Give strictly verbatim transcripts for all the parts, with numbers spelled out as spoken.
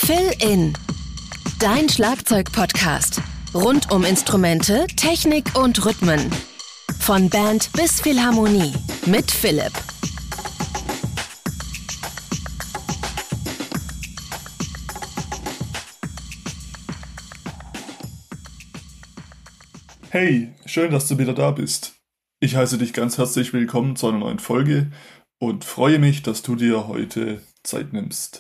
Fill In, dein Schlagzeug-Podcast. Rund um Instrumente, Technik und Rhythmen. Von Band bis Philharmonie mit Philipp. Hey, schön, dass du wieder da bist. Ich heiße dich ganz herzlich willkommen zu einer neuen Folge und freue mich, dass du dir heute Zeit nimmst.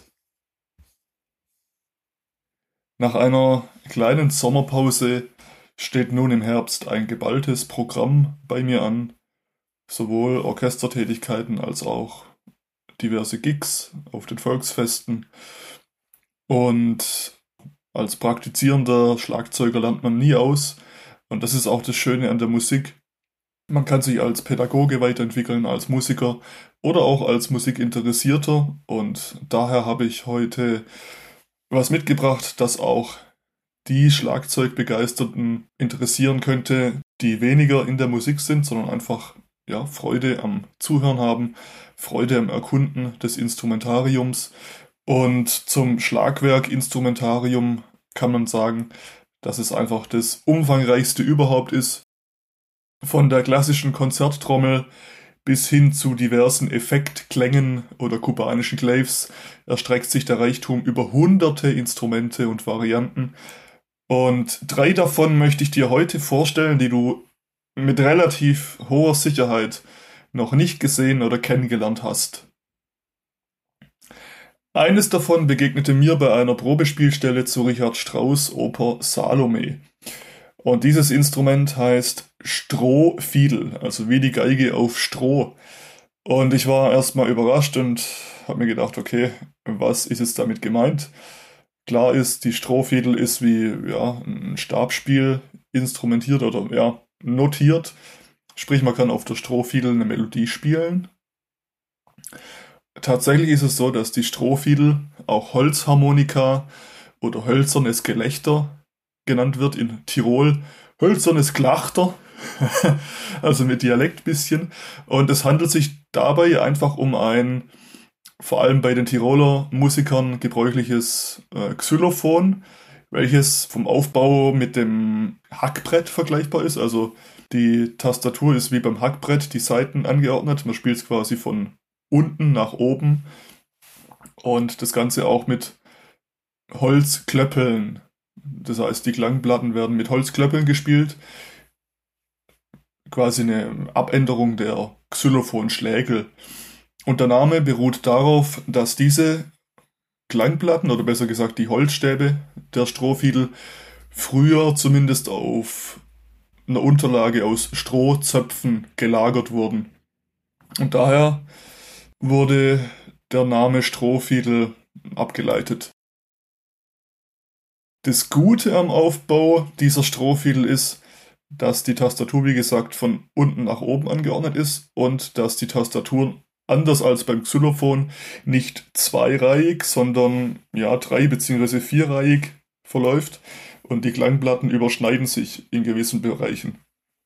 Nach einer kleinen Sommerpause steht nun im Herbst ein geballtes Programm bei mir an, sowohl Orchestertätigkeiten als auch diverse Gigs auf den Volksfesten. Und als praktizierender Schlagzeuger lernt man nie aus. Und das ist auch das Schöne an der Musik. Man kann sich als Pädagoge weiterentwickeln, als Musiker oder auch als Musikinteressierter. Und daher habe ich heute was mitgebracht, das auch die Schlagzeugbegeisterten interessieren könnte, die weniger in der Musik sind, sondern einfach ja, Freude am Zuhören haben, Freude am Erkunden des Instrumentariums. Und zum Schlagwerk-Instrumentarium kann man sagen, dass es einfach das umfangreichste überhaupt ist. Von der klassischen Konzerttrommel bis hin zu diversen Effektklängen oder kubanischen Claves erstreckt sich der Reichtum über hunderte Instrumente und Varianten. Und drei davon möchte ich dir heute vorstellen, die du mit relativ hoher Sicherheit noch nicht gesehen oder kennengelernt hast. Eines davon begegnete mir bei einer Probespielstelle zu Richard Strauss' Oper Salome. Und dieses Instrument heißt Strohfiedel, also wie die Geige auf Stroh. Und ich war erstmal überrascht und habe mir gedacht, okay, was ist jetzt damit gemeint? Klar ist, die Strohfiedel ist wie ja, ein Stabspiel instrumentiert oder ja, notiert. Sprich, man kann auf der Strohfiedel eine Melodie spielen. Tatsächlich ist es so, dass die Strohfiedel auch Holzharmonika oder hölzernes Gelächter genannt wird in Tirol. Hölzernes Klachter, also mit Dialekt bisschen. Und es handelt sich dabei einfach um ein, vor allem bei den Tiroler Musikern gebräuchliches äh, Xylophon, welches vom Aufbau mit dem Hackbrett vergleichbar ist. Also die Tastatur ist wie beim Hackbrett, die Saiten angeordnet. Man spielt es quasi von unten nach oben und das Ganze auch mit Holzklöppeln. Das heißt, die Klangplatten werden mit Holzklöppeln gespielt. Quasi eine Abänderung der Xylophonschlägel. Und der Name beruht darauf, dass diese Klangplatten, oder besser gesagt die Holzstäbe der Strohfiedel, früher zumindest auf einer Unterlage aus Strohzöpfen gelagert wurden. Und daher wurde der Name Strohfiedel abgeleitet. Das Gute am Aufbau dieser Strohfiedel ist, dass die Tastatur, wie gesagt, von unten nach oben angeordnet ist und dass die Tastatur, anders als beim Xylophon, nicht zweireihig, sondern ja, drei- bzw. vierreihig verläuft und die Klangplatten überschneiden sich in gewissen Bereichen.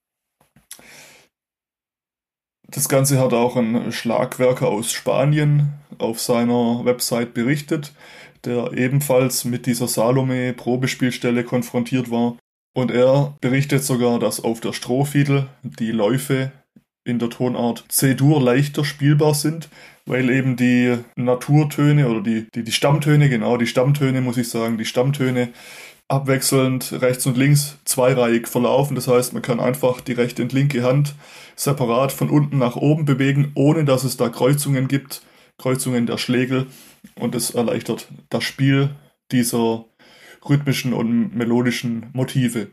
Das Ganze hat auch ein Schlagwerker aus Spanien auf seiner Website berichtet, der ebenfalls mit dieser Salome-Probespielstelle konfrontiert war. Und er berichtet sogar, dass auf der Strohfiedel die Läufe in der Tonart C-Dur leichter spielbar sind, weil eben die Naturtöne oder die, die, die Stammtöne, genau die Stammtöne muss ich sagen, die Stammtöne abwechselnd rechts und links zweireihig verlaufen. Das heißt, man kann einfach die rechte und linke Hand separat von unten nach oben bewegen, ohne dass es da Kreuzungen gibt, Kreuzungen der Schlägel. Und das erleichtert das Spiel dieser rhythmischen und melodischen Motive.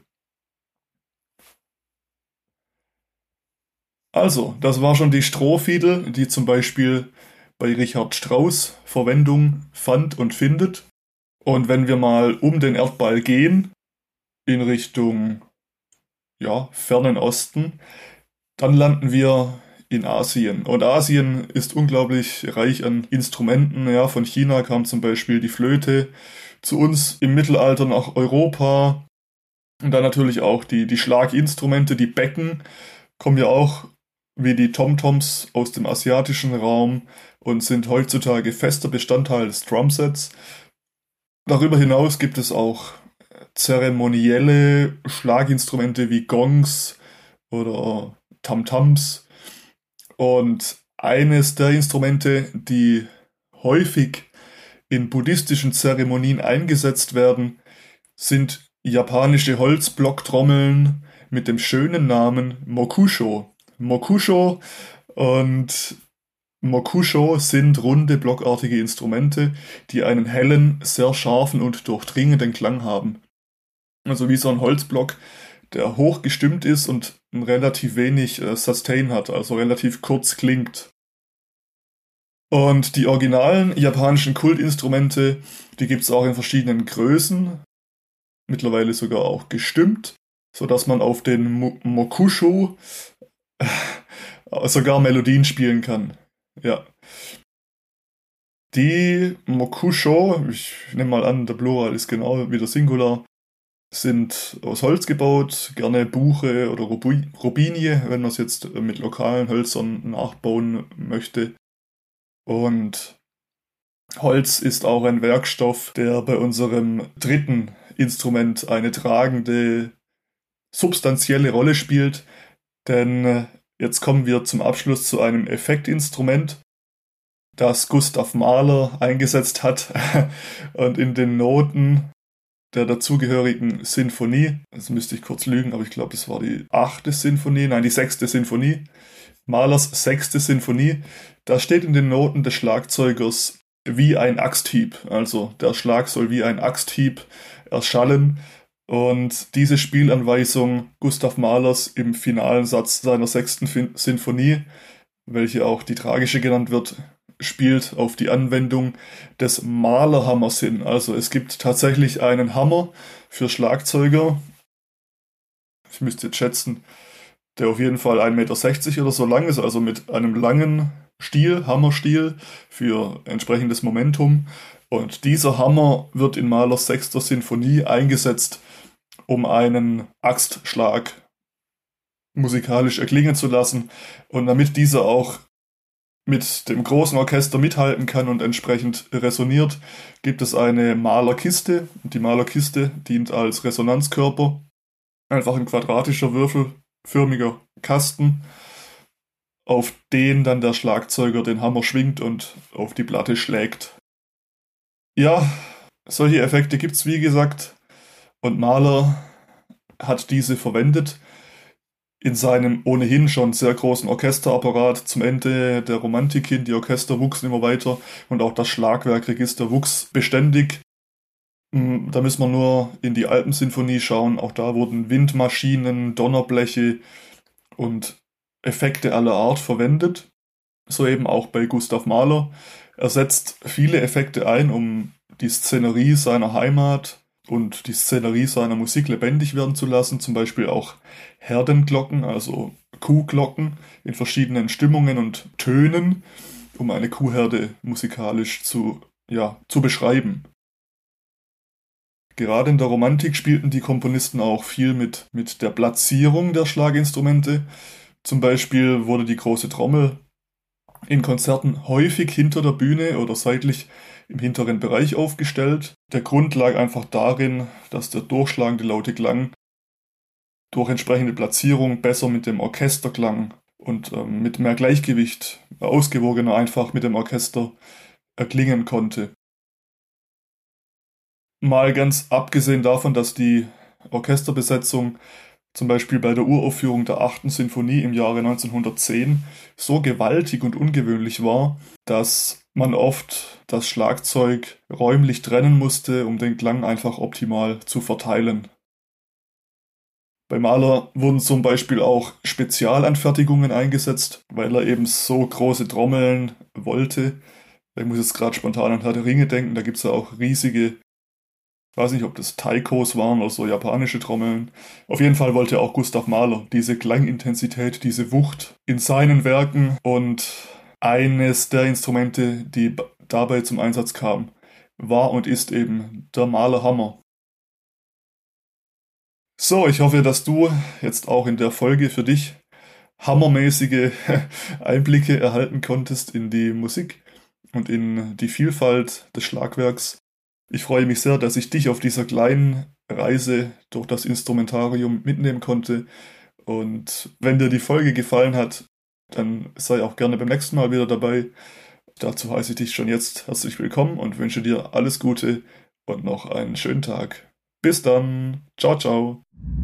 Also, das war schon die Strohfiedel, die zum Beispiel bei Richard Strauss Verwendung fand und findet. Und wenn wir mal um den Erdball gehen, in Richtung ja, fernen Osten, dann landen wir in Asien. Und Asien ist unglaublich reich an Instrumenten. Ja, von China kam zum Beispiel die Flöte, zu uns im Mittelalter nach Europa. Und dann natürlich auch die, die Schlaginstrumente, die Becken, kommen ja auch wie die Tomtoms aus dem asiatischen Raum und sind heutzutage fester Bestandteil des Drumsets. Darüber hinaus gibt es auch zeremonielle Schlaginstrumente wie Gongs oder Tamtams. Und eines der Instrumente, die häufig in buddhistischen Zeremonien eingesetzt werden, sind japanische Holzblocktrommeln mit dem schönen Namen Mokusho. Mokusho und Mokusho sind runde blockartige Instrumente, die einen hellen, sehr scharfen und durchdringenden Klang haben. Also wie so ein Holzblock, der hoch gestimmt ist und relativ wenig äh, Sustain hat, also relativ kurz klingt. Und die originalen japanischen Kultinstrumente, die gibt es auch in verschiedenen Größen, mittlerweile sogar auch gestimmt, sodass man auf den Mo- Mokusho äh, sogar Melodien spielen kann. Ja. Die Mokusho, ich nehme mal an, der Plural ist genau wie der Singular, sind aus Holz gebaut, gerne Buche oder Rubi- Robinie, wenn man es jetzt mit lokalen Hölzern nachbauen möchte. Und Holz ist auch ein Werkstoff, der bei unserem dritten Instrument eine tragende, substanzielle Rolle spielt. Denn jetzt kommen wir zum Abschluss zu einem Effektinstrument, das Gustav Mahler eingesetzt hat und in den Noten der dazugehörigen Sinfonie, jetzt müsste ich kurz lügen, aber ich glaube, es war die achte Sinfonie, nein, die sechste Sinfonie, Mahlers sechste Sinfonie, da steht in den Noten des Schlagzeugers wie ein Axthieb, also der Schlag soll wie ein Axthieb erschallen. Und diese Spielanweisung Gustav Mahlers im finalen Satz seiner sechsten Fin- Sinfonie, welche auch die tragische genannt wird, spielt auf die Anwendung des Mahlerhammers hin. Also es gibt tatsächlich einen Hammer für Schlagzeuger. Ich müsste jetzt schätzen, der auf jeden Fall ein Meter sechzig oder so lang ist, also mit einem langen Stiel, Hammerstiel für entsprechendes Momentum. Und dieser Hammer wird in Mahlers sechster Sinfonie eingesetzt, um einen Axtschlag musikalisch erklingen zu lassen. Und damit dieser auch mit dem großen Orchester mithalten kann und entsprechend resoniert, gibt es eine Malerkiste. Die Malerkiste dient als Resonanzkörper. Einfach ein quadratischer, würfelförmiger Kasten, auf den dann der Schlagzeuger den Hammer schwingt und auf die Platte schlägt. Ja, solche Effekte gibt es wie gesagt. Und Mahler hat diese verwendet in seinem ohnehin schon sehr großen Orchesterapparat zum Ende der Romantik hin. Die Orchester wuchsen immer weiter und auch das Schlagwerkregister wuchs beständig. Da müssen wir nur in die Alpensinfonie schauen. Auch da wurden Windmaschinen, Donnerbleche und Effekte aller Art verwendet. So eben auch bei Gustav Mahler. Er setzt viele Effekte ein, um die Szenerie seiner Heimat und die Szenerie seiner Musik lebendig werden zu lassen, zum Beispiel auch Herdenglocken, also Kuhglocken in verschiedenen Stimmungen und Tönen, um eine Kuhherde musikalisch zu, ja, zu beschreiben. Gerade in der Romantik spielten die Komponisten auch viel mit, mit der Platzierung der Schlaginstrumente. Zum Beispiel wurde die große Trommel in Konzerten häufig hinter der Bühne oder seitlich im hinteren Bereich aufgestellt. Der Grund lag einfach darin, dass der durchschlagende laute Klang durch entsprechende Platzierung besser mit dem Orchesterklang und ähm, mit mehr Gleichgewicht, ausgewogener einfach mit dem Orchester erklingen konnte. Mal ganz abgesehen davon, dass die Orchesterbesetzung zum Beispiel bei der Uraufführung der achten Sinfonie im Jahre neunzehnhundertzehn so gewaltig und ungewöhnlich war, dass man oft das Schlagzeug räumlich trennen musste, um den Klang einfach optimal zu verteilen. Bei Mahler wurden zum Beispiel auch Spezialanfertigungen eingesetzt, weil er eben so große Trommeln wollte. Ich muss jetzt gerade spontan an Herr der Ringe denken, da gibt es ja auch riesige, ich weiß nicht, ob das Taikos waren oder so japanische Trommeln. Auf jeden Fall wollte auch Gustav Mahler diese Klangintensität, diese Wucht in seinen Werken, und eines der Instrumente, die dabei zum Einsatz kam, war und ist eben der Mahlerhammer. So, ich hoffe, dass du jetzt auch in der Folge für dich hammermäßige Einblicke erhalten konntest in die Musik und in die Vielfalt des Schlagwerks. Ich freue mich sehr, dass ich dich auf dieser kleinen Reise durch das Instrumentarium mitnehmen konnte. Und wenn dir die Folge gefallen hat, dann sei auch gerne beim nächsten Mal wieder dabei. Dazu heiße ich dich schon jetzt herzlich willkommen und wünsche dir alles Gute und noch einen schönen Tag. Bis dann. Ciao, ciao.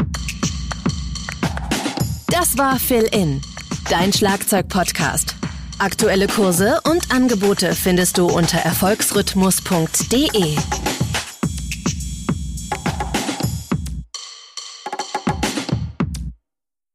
Das war Fill In, dein Schlagzeug-Podcast. Aktuelle Kurse und Angebote findest du unter erfolgsrhythmus punkt de.